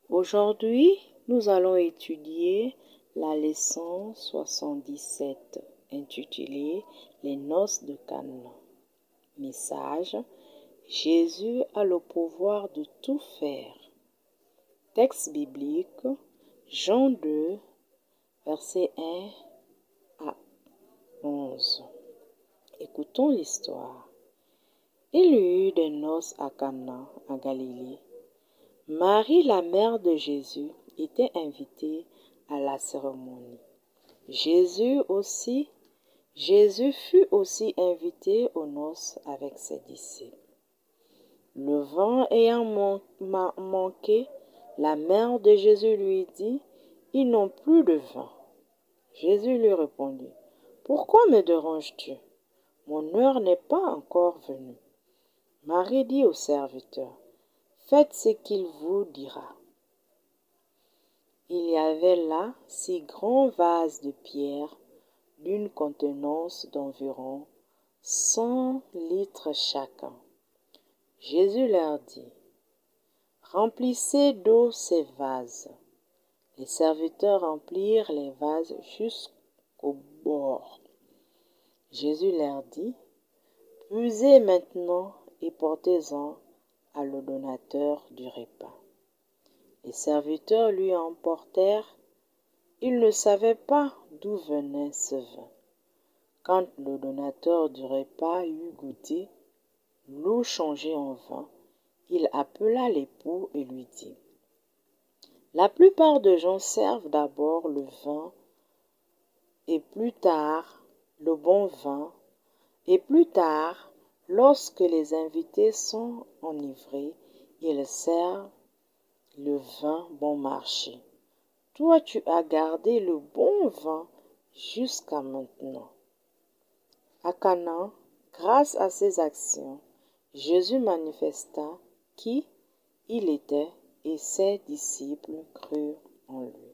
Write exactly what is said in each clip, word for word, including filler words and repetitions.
Aujourd'hui, nous allons étudier la leçon soixante-dix-sept intitulée Les noces de Cana. Message: Jésus a le pouvoir de tout faire. Texte biblique: Jean deux, versets un à onze. Écoutons l'histoire. Il y eut des noces à Cana, en Galilée. Marie, la mère de Jésus, était invitée à la cérémonie. Jésus aussi, Jésus fut aussi invité aux noces avec ses disciples. Le vin ayant man man manqué, la mère de Jésus lui dit: « Ils n'ont plus de vin. » Jésus lui répondit: « Pourquoi me déranges-tu? Mon heure n'est pas encore venue. » Marie dit au serviteur: « Faites ce qu'il vous dira. » Il y avait là six grands vases de pierre d'une contenance d'environ cent litres chacun. Jésus leur dit: « Remplissez d'eau ces vases. » Les serviteurs remplirent les vases jusqu'au bord. Jésus leur dit: « Puisez maintenant et portez-en à le donateur du repas. » Les serviteurs lui emportèrent. Ils ne savaient pas d'où venait ce vin. Quand le donateur du repas eut goûté l'eau changée en vin, il appela l'époux et lui dit: « La plupart des gens servent d'abord le vin et plus tard le bon vin, et plus tard, lorsque les invités sont enivrés, ils servent le vin bon marché. Toi, tu as gardé le bon vin jusqu'à maintenant. » À Cana, grâce à ses actions, Jésus manifesta qui il était et ses disciples crurent en lui.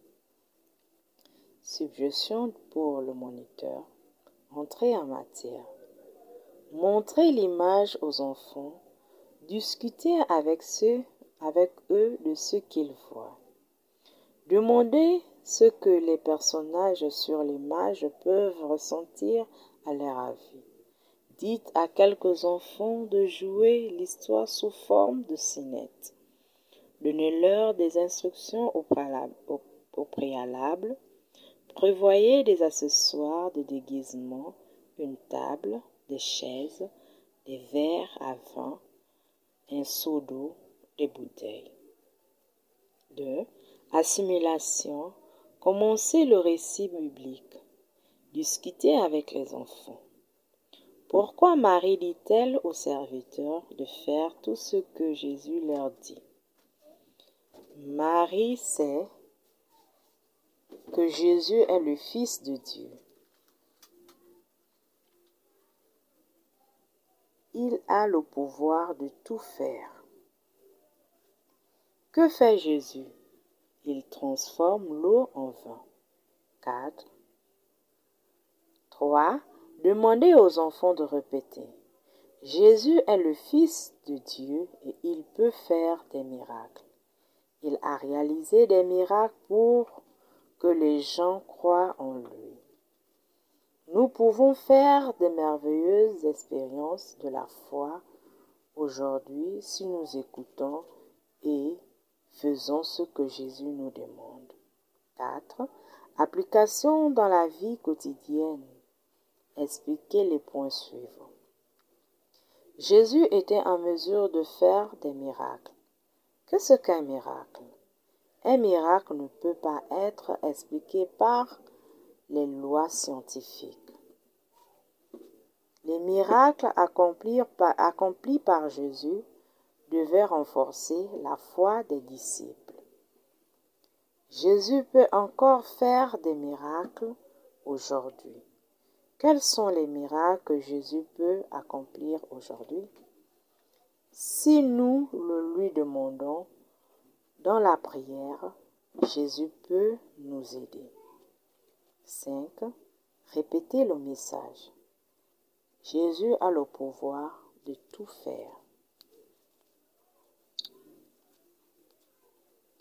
Suggestion pour le moniteur. Entrez en matière. Montrez l'image aux enfants. Discutez avec ceux, avec eux de ce qu'ils voient. Demandez ce que les personnages sur l'image peuvent ressentir à leur avis. Dites à quelques enfants de jouer l'histoire sous forme de scénettes. Donnez-leur des instructions au préalable, au, au préalable. Prévoyez des accessoires de déguisement, une table, des chaises, des verres à vin, un seau d'eau, des bouteilles. deux. Assimilation. Commencez le récit biblique. Discutez avec les enfants. Pourquoi Marie dit-elle aux serviteurs de faire tout ce que Jésus leur dit? Marie sait que Jésus est le Fils de Dieu. Il a le pouvoir de tout faire. Que fait Jésus? Il transforme l'eau en vin. quatre. trois. Demandez aux enfants de répéter. Jésus est le Fils de Dieu et il peut faire des miracles. Il a réalisé des miracles pour que les gens croient en lui. Nous pouvons faire de merveilleuses expériences de la foi aujourd'hui si nous écoutons et faisons ce que Jésus nous demande. quatre. Application dans la vie quotidienne. Expliquez les points suivants. Jésus était en mesure de faire des miracles. Qu'est-ce qu'un miracle? Un miracle ne peut pas être expliqué par les lois scientifiques. Les miracles accomplis par, accomplis par Jésus devaient renforcer la foi des disciples. Jésus peut encore faire des miracles aujourd'hui. Quels sont les miracles que Jésus peut accomplir aujourd'hui? Si nous le lui demandons dans la prière, Jésus peut nous aider. cinq. Répétez le message. Jésus a le pouvoir de tout faire.